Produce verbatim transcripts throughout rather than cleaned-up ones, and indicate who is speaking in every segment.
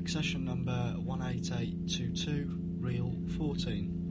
Speaker 1: Accession number one eight eight two two, reel fourteen.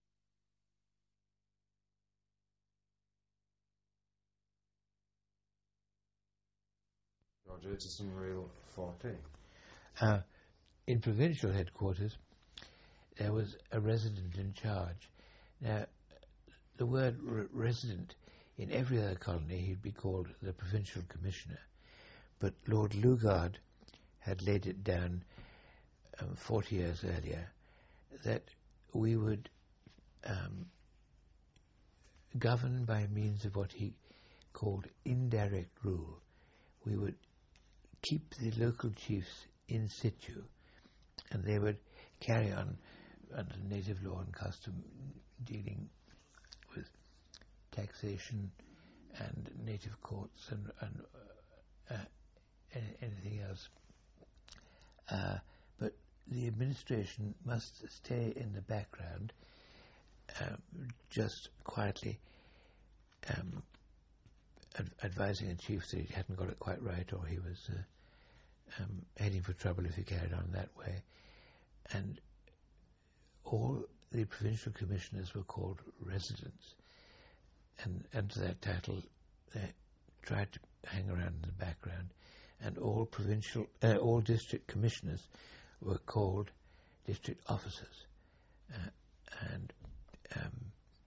Speaker 2: Roger, it's some reel fourteen.
Speaker 3: Uh, in provincial headquarters, there was a resident in charge. Now, the word re- resident, in every other colony, he'd be called the provincial commissioner. But Lord Lugard had laid it down um, forty years earlier that we would um, govern by means of what he called indirect rule. We would keep the local chiefs in situ, and they would carry on under native law and custom, dealing with taxation and native courts and, and uh, uh, anything else. Uh, but the administration must stay in the background, uh, just quietly um, ad- advising a chief that he hadn't got it quite right, or he was uh, um, heading for trouble if he carried on that way. And all the provincial commissioners were called residents, and under that title they tried to hang around in the background. And all provincial, uh, all district commissioners were called district officers, uh, and um,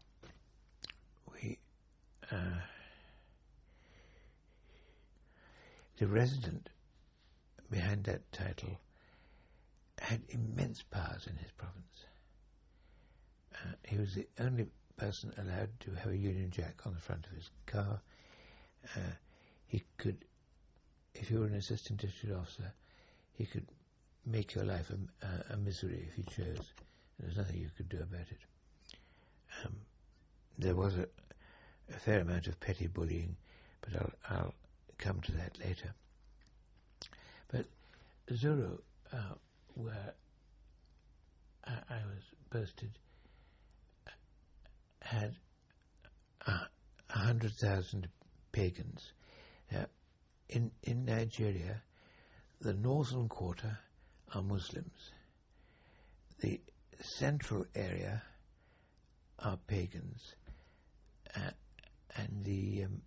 Speaker 3: we uh, the resident behind that title had immense powers in his province. Uh, he was the only person allowed to have a Union Jack on the front of his car. Uh, he could, if you were an assistant district officer, he could make your life a, a, a misery if he chose. There was nothing you could do about it. Um, there was a, a fair amount of petty bullying, but I'll, I'll come to that later. But Zuru, uh, where I, I was posted, had a, a hundred thousand pagans. Uh, in in Nigeria, the northern quarter are Muslims. The central area are pagans, uh, and the, um,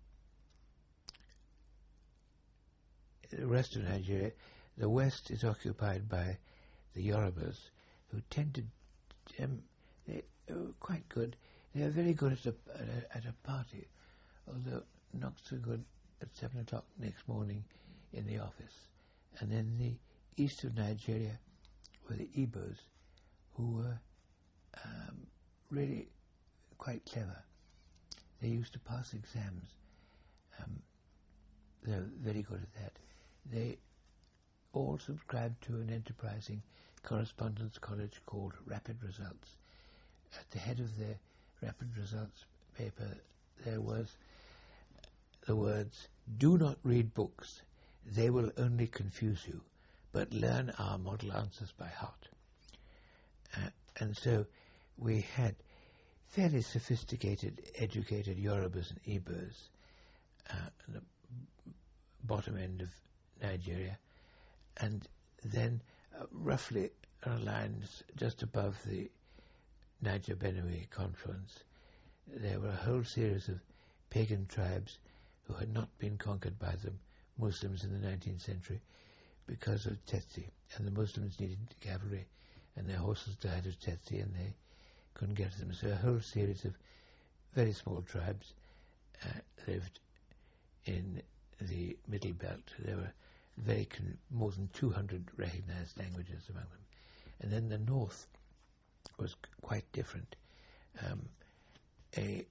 Speaker 3: the rest of Nigeria, the west is occupied by the Yorubas, who tend to, um, they are quite good. They are very good at a, at a, at a party, although not so good at seven o'clock next morning in the office. And then the east of Nigeria were the Igbos, who were um, really quite clever. They used to pass exams. Um, they're very good at that. They all subscribed to an enterprising correspondence college called Rapid Results. At the head of their Rapid Results paper, there was the words, "Do not read books. They will only confuse you, but learn our model answers by heart." Uh, and so we had fairly sophisticated, educated Yorubas and Igbos uh, at the bottom end of Nigeria, and then uh, roughly on lines just above the Niger-Benue confluence, there were a whole series of pagan tribes who had not been conquered by the Muslims in the nineteenth century because of Tsetse, and the Muslims needed cavalry, and their horses died of Tsetse, and they couldn't get them. So a whole series of very small tribes uh, lived in the Middle Belt. There were very con- more than two hundred recognized languages among them. And then the north was c- quite different. Um, a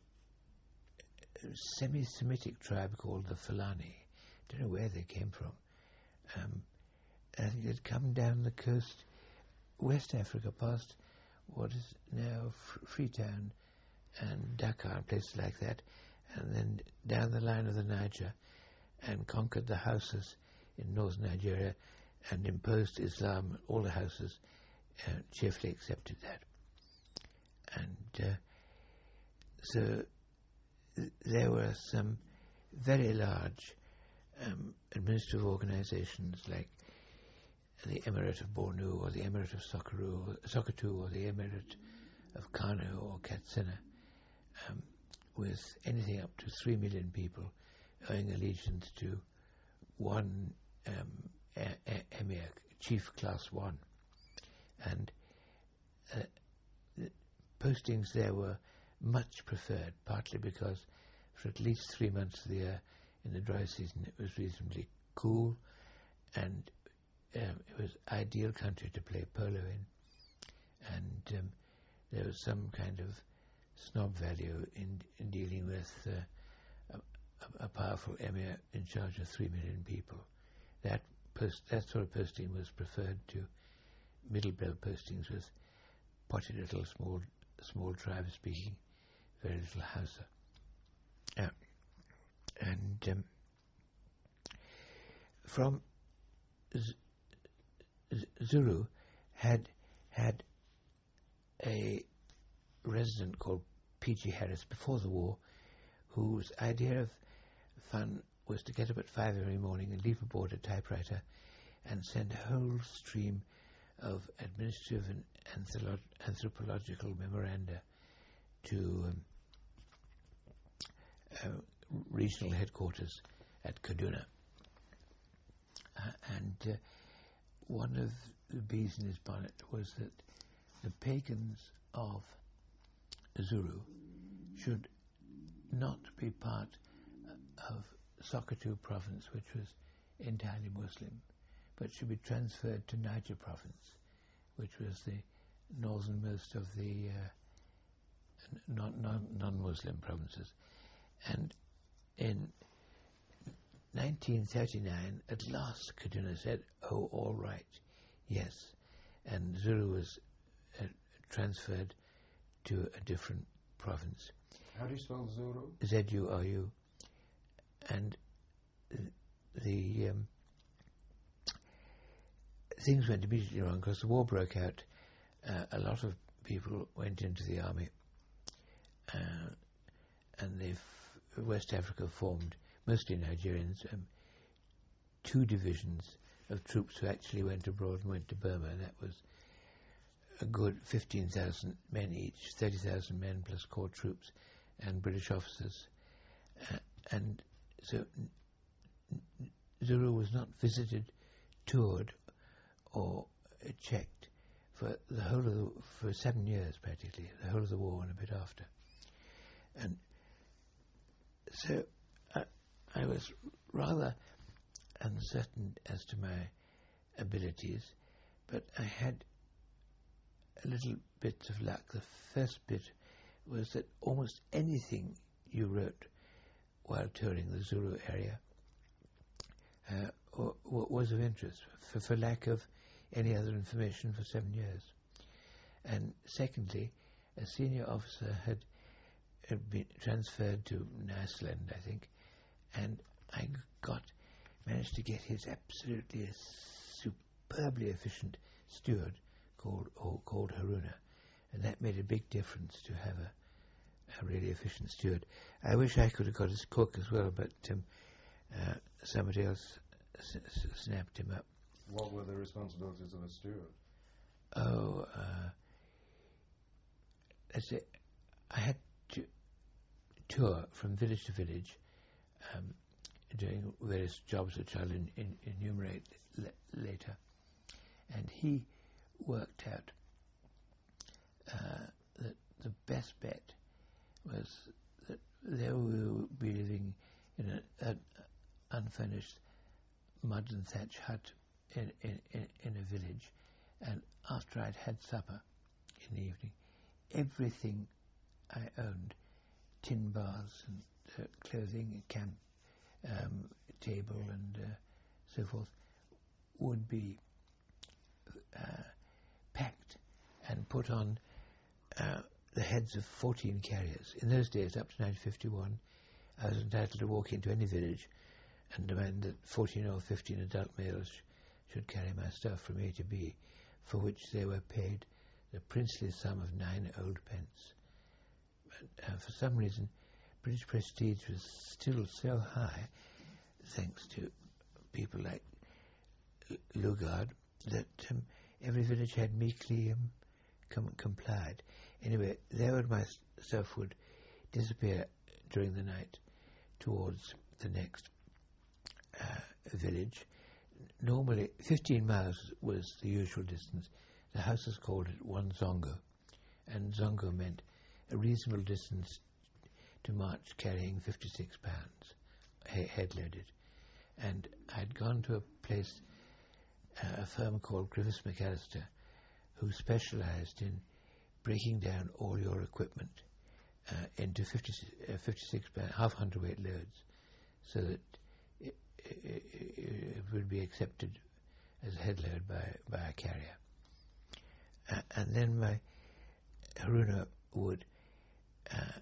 Speaker 3: semi-Semitic tribe called the Fulani. Don't know where they came from. Um, I think they'd come down the coast, West Africa, past what is now F- Freetown and Dakar and places like that, and then down the line of the Niger, and conquered the houses in northern Nigeria and imposed Islam. All the houses uh, cheerfully accepted that. And uh, so th- there were some very large um, administrative organizations like the Emirate of Bornu or the Emirate of Sokoru, or Sokoto or the Emirate of Kano or Katsina, um, with anything up to three million people owing allegiance to one um, e- e- emir, chief class one. And uh, the postings there were much preferred, partly because for at least three months of the year in the dry season it was reasonably cool, and um, it was ideal country to play polo in, and um, there was some kind of snob value in, in dealing with uh, a, a powerful emir in charge of three million people. That post, that sort of posting was preferred to middle-belt postings with potty little small small tribes speaking very little Hausa. Uh, and um, from Z- Z- Zulu had had a resident called P G Harris before the war, whose idea of fun was to get up at five every morning and leap aboard a typewriter and send a whole stream of administrative and antholo- anthropological memoranda to um, uh, regional headquarters at Kaduna. Uh, and uh, one of the bees in his bonnet was that the pagans of Zulu should not be part of Sokoto province, which was entirely Muslim, but should be transferred to Niger province, which was the northernmost of the uh, non, non, non-Muslim provinces. And in nineteen thirty-nine, at last Kaduna said, oh, all right, yes. And Zulu was uh, transferred to a different province.
Speaker 2: How do you spell Zulu?
Speaker 3: Z U R U. And the um, things went immediately wrong because the war broke out. Uh, a lot of people went into the army, uh, and they f- West Africa formed, mostly Nigerians, um, two divisions of troops who actually went abroad and went to Burma. That was a good fifteen thousand men each, thirty thousand men plus corps troops and British officers. Uh, and so N- N- Zulu was not visited, toured, or uh, checked for the whole of the, for seven years practically, the whole of the war and a bit after. And so I, I was rather uncertain as to my abilities, but I had a little bit of luck. The first bit was that almost anything you wrote while touring the Zulu area uh, w- w- was of interest for, for lack of any other information for seven years. And secondly, a senior officer had, had been transferred to Nassland, I think, and I got managed to get his absolutely superbly efficient steward called or called Haruna, and that made a big difference to have a, a really efficient steward. I wish I could have got his cook as well, but um, uh, somebody else s- s- snapped him up.
Speaker 2: What were the responsibilities of a steward?
Speaker 3: Oh, uh, let's say I had to tour from village to village, um, doing various jobs which I'll in, in, enumerate l- later. And he worked out uh, that the best bet was that there we would be living in an unfurnished mud and thatch hut in, in, in, in a village, and after I'd had supper in the evening, everything I owned, tin baths and uh, clothing, camp um, table and uh, so forth, would be uh, packed and put on uh, the heads of fourteen carriers. In those days, up to nineteen fifty-one, I was entitled to walk into any village and demand that fourteen or fifteen adult males sh- should carry my stuff from A to B, for which they were paid the princely sum of nine old pence. But uh, for some reason, British prestige was still so high, thanks to people like L- Lugard, that um, every village had meekly um, com- complied. Anyway, there would my stuff would disappear during the night towards the next uh, village. Normally, fifteen miles was the usual distance. The houses called it one zongo, and zongo meant a reasonable distance to march carrying fifty-six pounds, he- head-loaded. And I'd gone to a place, uh, a firm called Griffiths McAllister, who specialised in breaking down all your equipment uh, into fifty, uh, fifty-six pound, half hundredweight loads, so that it, it, it would be accepted as a head load by, by a carrier. Uh, and then my Haruna would uh,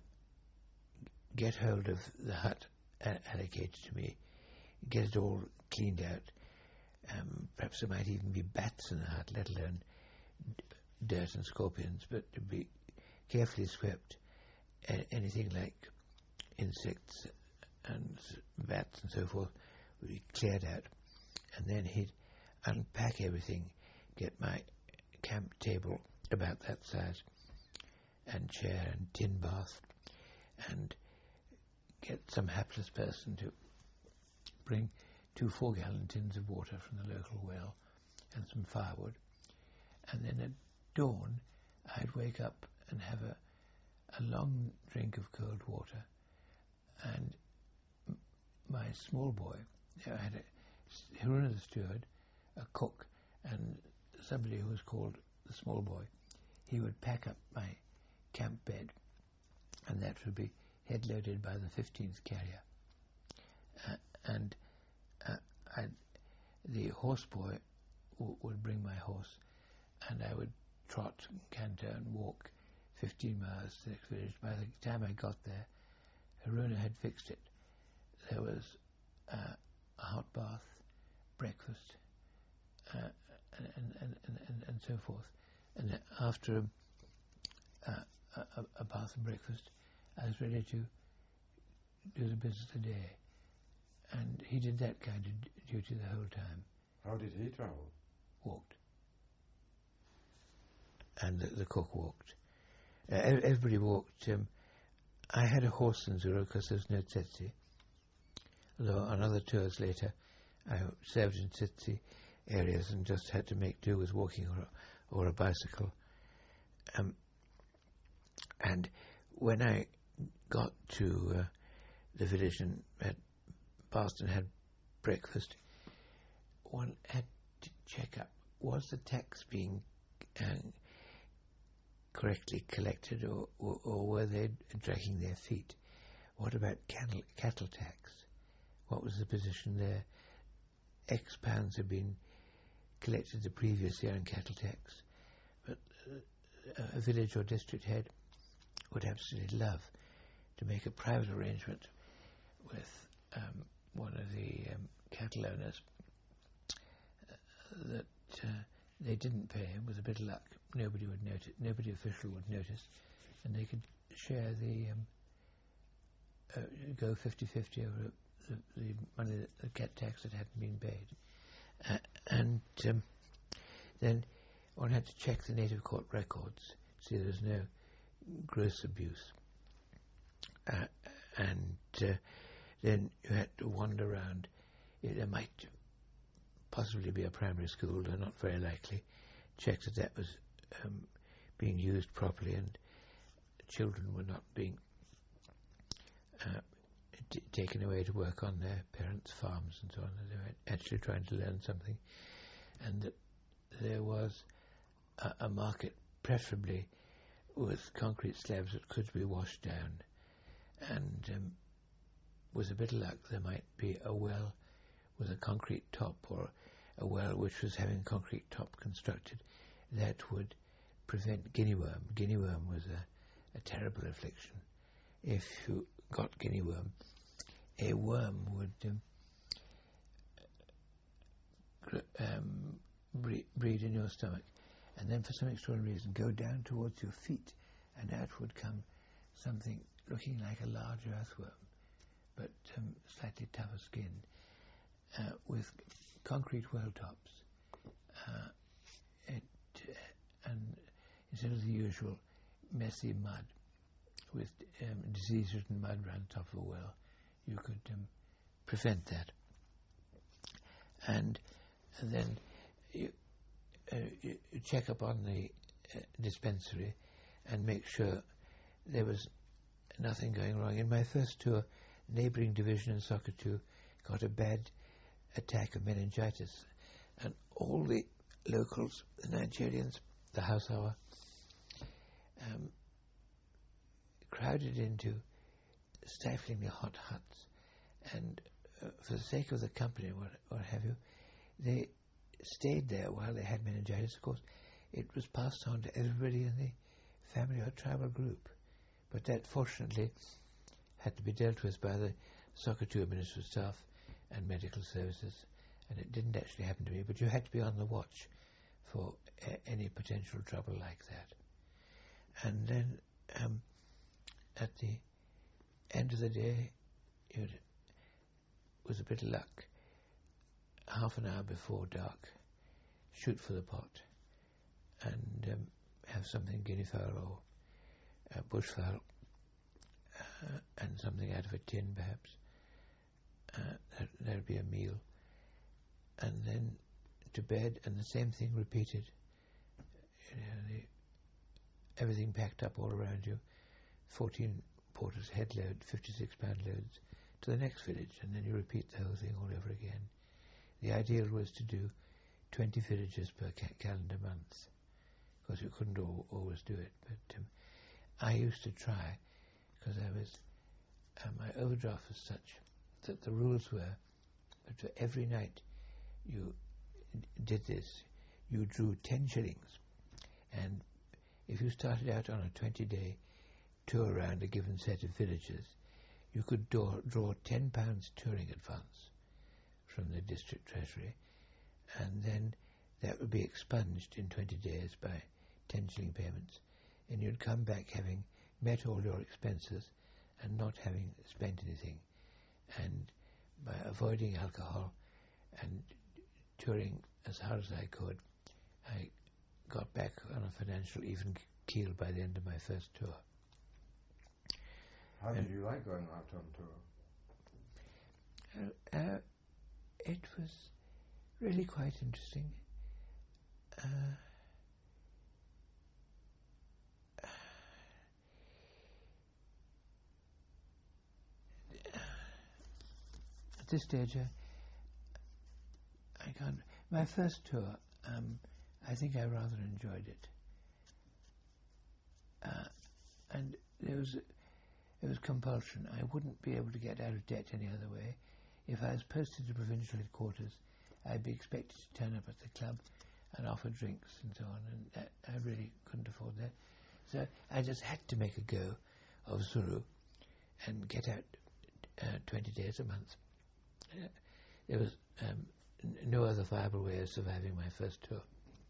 Speaker 3: get hold of the hut uh, allocated to me, get it all cleaned out. Um, perhaps there might even be bats in the hut, let alone d- dirt and scorpions, but to be carefully swept. A- anything like insects and bats and so forth would be cleared out. And then he'd unpack everything, get my camp table about that size, and chair and tin bath, and get some hapless person to bring two four-gallon tins of water from the local well and some firewood. And then at dawn, I'd wake up and have a, a long drink of cold water. And m- my small boy, I had a Haruna the steward, a cook, and somebody who was called the small boy. He would pack up my camp bed, and that would be head-loaded by the fifteenth carrier. Uh, and uh, I'd, the horse boy w- would bring my horse, and I would trot and canter and walk fifteen miles to the next village. By the time I got there, Haruna had fixed it. There was uh, a hot bath, breakfast, uh, and, and, and, and, and so forth. And after a, a, a bath and breakfast, I was ready to do the business of the day. And he did that kind of duty the whole time.
Speaker 2: How did he travel?
Speaker 3: Walked. And the, the cook walked. Uh, ev- everybody walked. Um, I had a horse in Zuru because there was no tsetse. Although on other tours later, I served in tsetse areas and just had to make do with walking or or a bicycle. Um, and when I got to uh, the village and had passed and had breakfast, one had to check up, was the tax being uh, correctly collected, or, or, or were they dragging their feet? What about cattle, cattle tax? What was the position there? X pounds had been collected the previous year in cattle tax, but uh, a village or district head would absolutely love to make a private arrangement with um, one of the um, cattle owners uh, that uh, they didn't pay him. With a bit of luck, nobody would notice, nobody official would notice, and they could share the um, uh, go fifty-fifty over the, the money, that, the cat tax that hadn't been paid. Uh, and um, then one had to check the native court records, see there was no gross abuse. Uh, and uh, then you had to wander around. There might possibly be a primary school, though not very likely. Check that that was um, being used properly and children were not being uh, t- taken away to work on their parents' farms and so on. They were actually trying to learn something. And that there was a, a market, preferably with concrete slabs that could be washed down. And um, with a bit of luck, there might be a well with a concrete top, or a well which was having a concrete top constructed that would prevent guinea worm. Guinea worm was a, a terrible affliction. If you got guinea worm, a worm would um, gr- um, breed, breed in your stomach, and then for some extraordinary reason go down towards your feet, and out would come something looking like a large earthworm, but um, slightly tougher skinned, uh, with concrete well tops, uh, it, uh, and instead of the usual messy mud with um, disease-ridden mud around the top of a well, you could um, prevent that. And, and then you, uh, you check up on the uh, dispensary and make sure there was nothing going wrong. In my first tour, neighbouring division in Sokatu got a bad attack of meningitis, and all the locals, the Nigerians, the Hausawa, um, crowded into stiflingly hot huts, and uh, for the sake of the company, what, what have you, they stayed there while they had meningitis. Of course, it was passed on to everybody in the family or tribal group, but that fortunately had to be dealt with by the Sokatu administrative staff and medical services, and it didn't actually happen to me, but you had to be on the watch for a- any potential trouble like that. And then um, at the end of the day, it was a bit of luck. Half an hour before dark, shoot for the pot and um, have something guinea fowl or uh, bushfowl uh, and something out of a tin perhaps. Uh, that, that'd be a meal. And then to bed, and the same thing repeated. You know, the, everything packed up all around you, fourteen porters head load, fifty-six pound loads, to the next village, and then you repeat the whole thing all over again. The ideal was to do twenty villages per ca- calendar month. Of course, you couldn't al- always do it, but um, I used to try, because I was, uh, my overdraft was such that the rules were that for every night you d- did this, you drew ten shillings, and if you started out on a twenty-day tour around a given set of villages, you could draw, draw ten pounds touring advance from the district treasury, and then that would be expunged in twenty days by ten shilling payments, and you'd come back having met all your expenses and not having spent anything. And by avoiding alcohol and touring as hard as I could, I got back on a financial even keel by the end of my first tour.
Speaker 2: How did you like going out on tour?
Speaker 3: Uh, uh, it was really quite interesting. Uh, at this stage, I, I can't. My first tour, um, I think I rather enjoyed it, uh, and there was there was compulsion. I wouldn't be able to get out of debt any other way. If I was posted to provincial headquarters, I'd be expected to turn up at the club and offer drinks and so on, and that, I really couldn't afford that. So I just had to make a go of Zuru and get out uh, twenty days a month. Uh, there was um, n- no other viable way of surviving my first tour.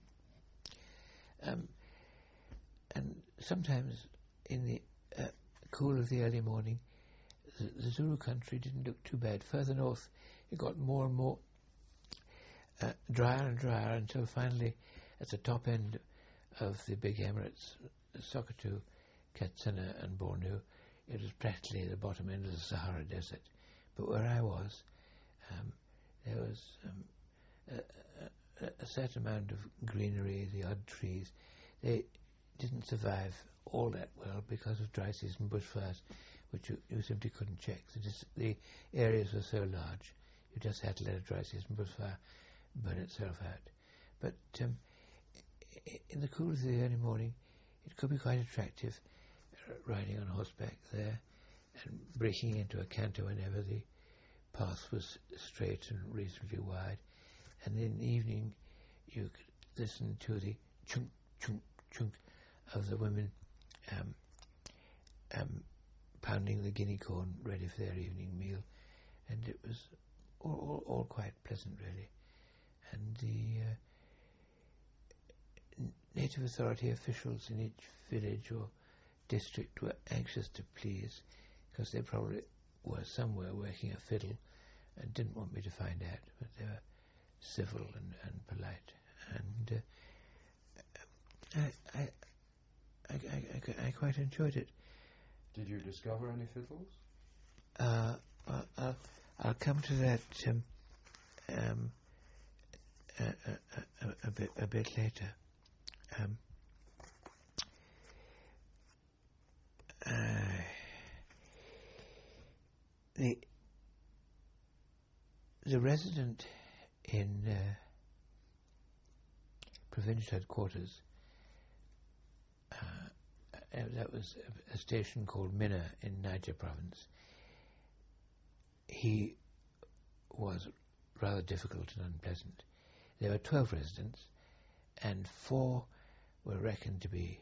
Speaker 3: Um, and sometimes in the uh, cool of the early morning, the, the Zulu country didn't look too bad. Further north, it got more and more uh, drier and drier until finally, at the top end of the big emirates, Sokatu, Katsina and Bornu, it was practically the bottom end of the Sahara Desert. But where I was, um, there was um, a, a, a certain amount of greenery, the odd trees. They didn't survive all that well because of dry season bushfires, which you, you simply couldn't check. So just, the areas were so large, you just had to let a dry season bushfire burn itself out. But um, in the cool of the early morning, it could be quite attractive uh, riding on horseback there and breaking into a canter whenever the path was straight and reasonably wide. And in the evening, you could listen to the chunk, chunk, chunk of the women um, um, pounding the guinea corn ready for their evening meal. And it was all, all, all quite pleasant, really. And the uh, n- native authority officials in each village or district were anxious to please, because they probably were somewhere working a fiddle and didn't want me to find out, but they were civil and, and polite. And quite enjoyed it.
Speaker 2: Did you discover any fiddles?
Speaker 3: Uh, I'll, I'll, I'll come to that um, um, a, a, a, a, bit, a bit later. Um, uh, the the resident in uh, provincial headquarters, uh, uh, that was a, a station called Minna in Niger province. He was rather difficult and unpleasant. There were twelve residents, and four were reckoned to be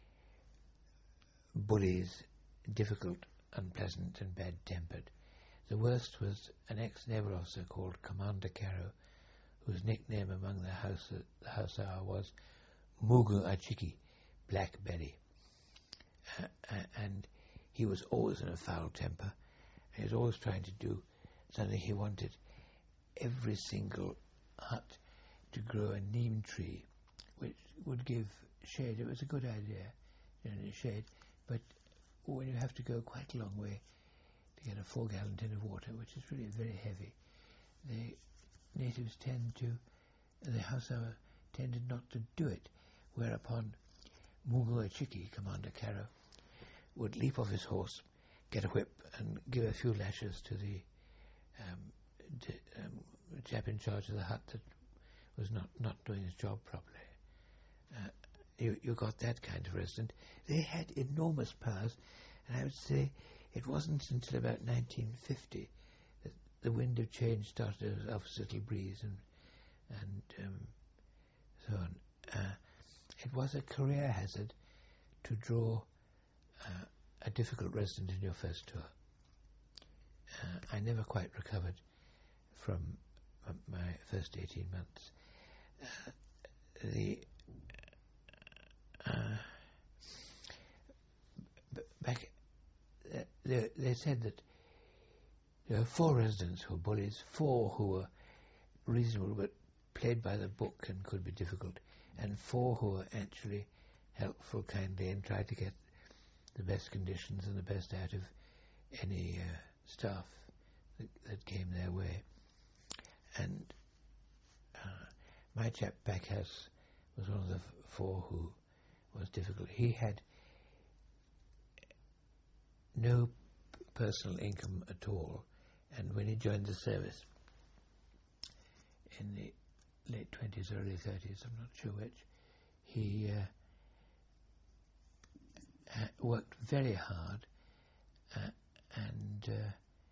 Speaker 3: bullies, difficult, unpleasant, and bad-tempered. The worst was an ex-naval officer called Commander Caro, whose nickname among the house the Hausa was Mugu Achiki, Black Belly. Uh, uh, and he was always in a foul temper. He was always trying to do something. He wanted every single hut to grow a neem tree, which would give shade. It was a good idea, you know, shade, but when you have to go quite a long way to get a four-gallon tin of water, which is really very heavy, the natives tend to, the Hausa tended not to do it, whereupon Mugu Achiki, Commander Caro, would leap off his horse, get a whip, and give a few lashes to the um, d- um, chap in charge of the hut that was not, not doing his job properly. Uh, you, you got that kind of resident. They had enormous powers, and I would say it wasn't until about nineteen fifty that the wind of change started as opposite little breeze and and um, so on. Uh, it was a career hazard to draw uh, a difficult resident in your first tour. Uh, I never quite recovered from uh, my first eighteen months. Uh, the uh, b- back, uh, they, they said that there were four residents who were bullies, four who were reasonable but played by the book and could be difficult, and four who were actually helpful, kindly, and tried to get the best conditions and the best out of any uh, staff that, that came their way. And uh, my chap Backhouse was one of the f- four who was difficult. He had no p- personal income at all, and when he joined the service in the late twenties, early thirties, I'm not sure which, he uh, uh, worked very hard uh, and uh,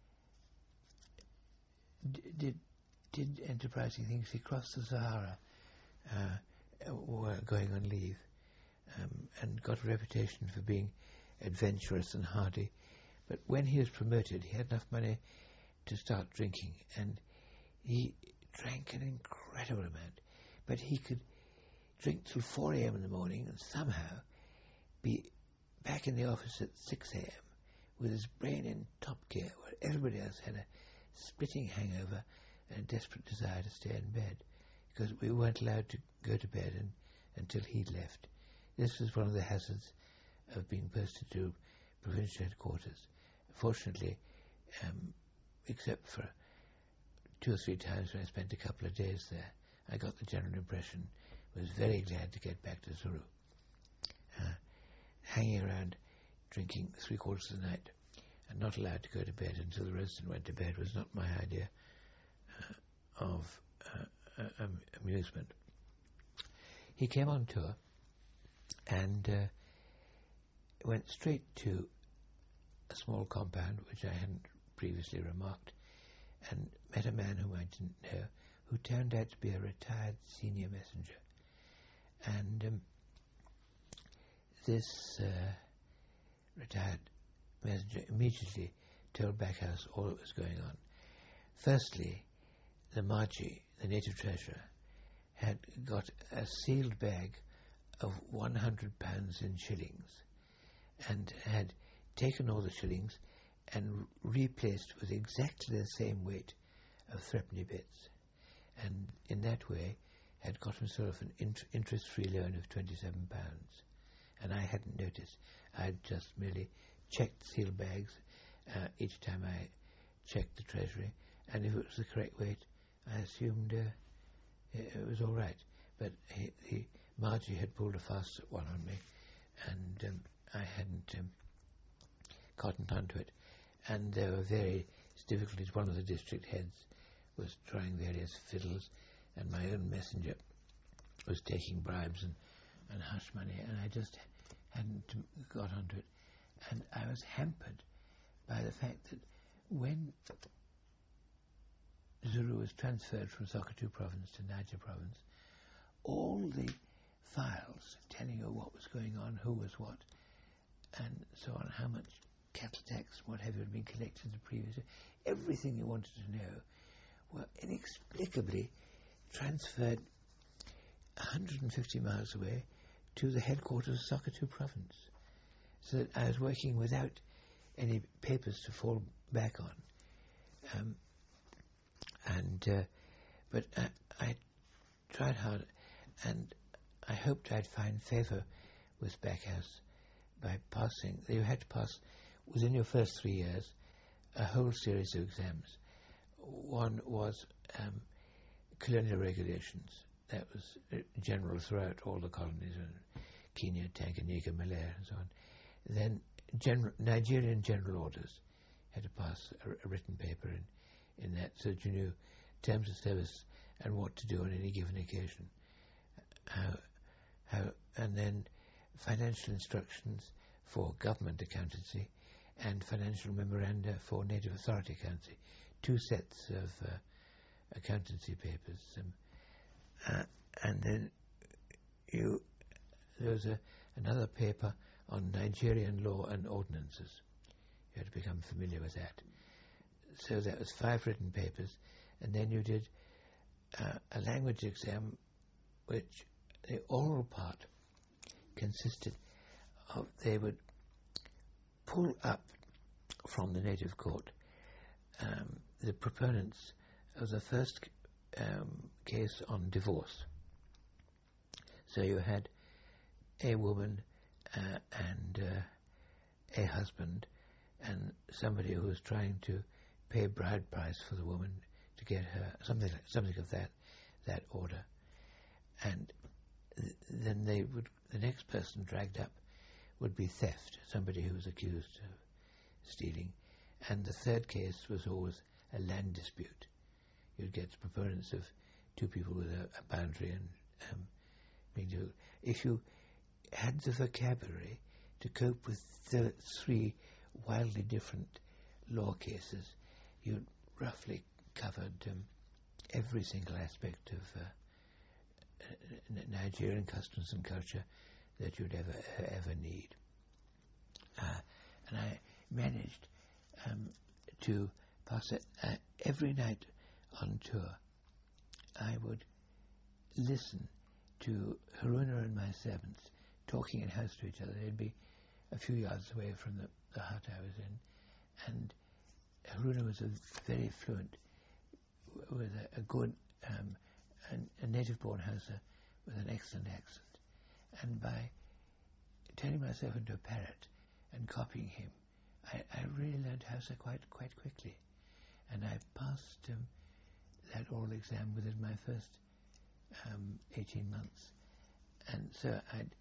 Speaker 3: d- did did enterprising things. He crossed the Sahara uh, while going on leave, um, and got a reputation for being adventurous and hardy. But when he was promoted, he had enough money to start drinking, and he drank an incredible amount. But he could drink till four a.m. in the morning and somehow be back in the office at six a.m. with his brain in top gear, where everybody else had a splitting hangover and a desperate desire to stay in bed, because we weren't allowed to go to bed and, until he'd left. This was one of the hazards of being posted to provincial headquarters. Fortunately, um, except for two or three times when I spent a couple of days there, I got the general impression, was very glad to get back to Zuru. Uh, hanging around, drinking three quarters of the night, and not allowed to go to bed until the resident went to bed was not my idea uh, of uh, uh, um, amusement. He came on tour and uh, went straight to a small compound which I hadn't previously remarked, and met a man whom I didn't know, who turned out to be a retired senior messenger. And um, this uh, retired messenger immediately told Backhouse all that was going on. Firstly, the Marji, the native treasurer, had got a sealed bag of one hundred pounds in shillings, and had taken all the shillings and replaced with exactly the same weight of threepenny bits, and in that way had got himself an int- interest-free loan of twenty-seven pounds. and I hadn't noticed. I'd just merely checked seal bags uh, each time I checked the treasury, and if it was the correct weight, I assumed uh, it, it was all right. But he, he, Margie had pulled a fast one on me, and um, I hadn't um, cottoned onto it. And there were various difficulties. One of the district heads was trying various fiddles, and my own messenger was taking bribes and, and hush money, and I just hadn't got onto it. And I was hampered by the fact that when Zulu was transferred from Sokoto province to Niger province, all the files telling you what was going on, who was what, and so on, how much cattle tax, what have you, had been collected the previous year, everything you wanted to know, were inexplicably transferred one hundred fifty miles away to the headquarters of Sokoto province, so that I was working without any papers to fall back on. Um, and uh, but I, I tried hard, and I hoped I'd find favour with Backhouse by passing. You had to pass within your first three years a whole series of exams. One was um, colonial regulations. That was uh, general throughout all the colonies, uh, Kenya, Tanganyika, Malaya, and so on. Then general, Nigerian general orders. Had to pass a, a written paper in, in that, so that you knew terms of service and what to do on any given occasion. How, how, and then financial instructions for government accountancy and financial memoranda for native authority accountancy. Two sets of uh, accountancy papers. Um, uh, and then you there was a, another paper on Nigerian law and ordinances. You had to become familiar with that. So that was five written papers, and then you did uh, a language exam, which the oral part consisted of, they would pull up from the native court um, the proponents of the first um, case on divorce. So you had a woman uh, and uh, a husband and somebody who was trying to pay bride price for the woman to get her something like, something of that that order, and th- then they would the next person dragged up would be theft, somebody who was accused of stealing, and the third case was always a land dispute. You'd get proponents of two people with a, a boundary and um, being difficult. If you had the vocabulary to cope with the three wildly different law cases, you'd roughly covered um, every single aspect of uh, N- Nigerian customs and culture that you'd ever ever need. Uh, and I managed um, to pass it uh, every night on tour. I would listen to Haruna and my servants talking in house to each other. They'd be a few yards away from the, the hut I was in, and Haruna was a very fluent, with a, a good, um, a, a native-born Hausa with an excellent accent. And by turning myself into a parrot and copying him, I, I really learned Hausa quite quite quickly, and I passed um, that oral exam within my first um, eighteen months. And so I'd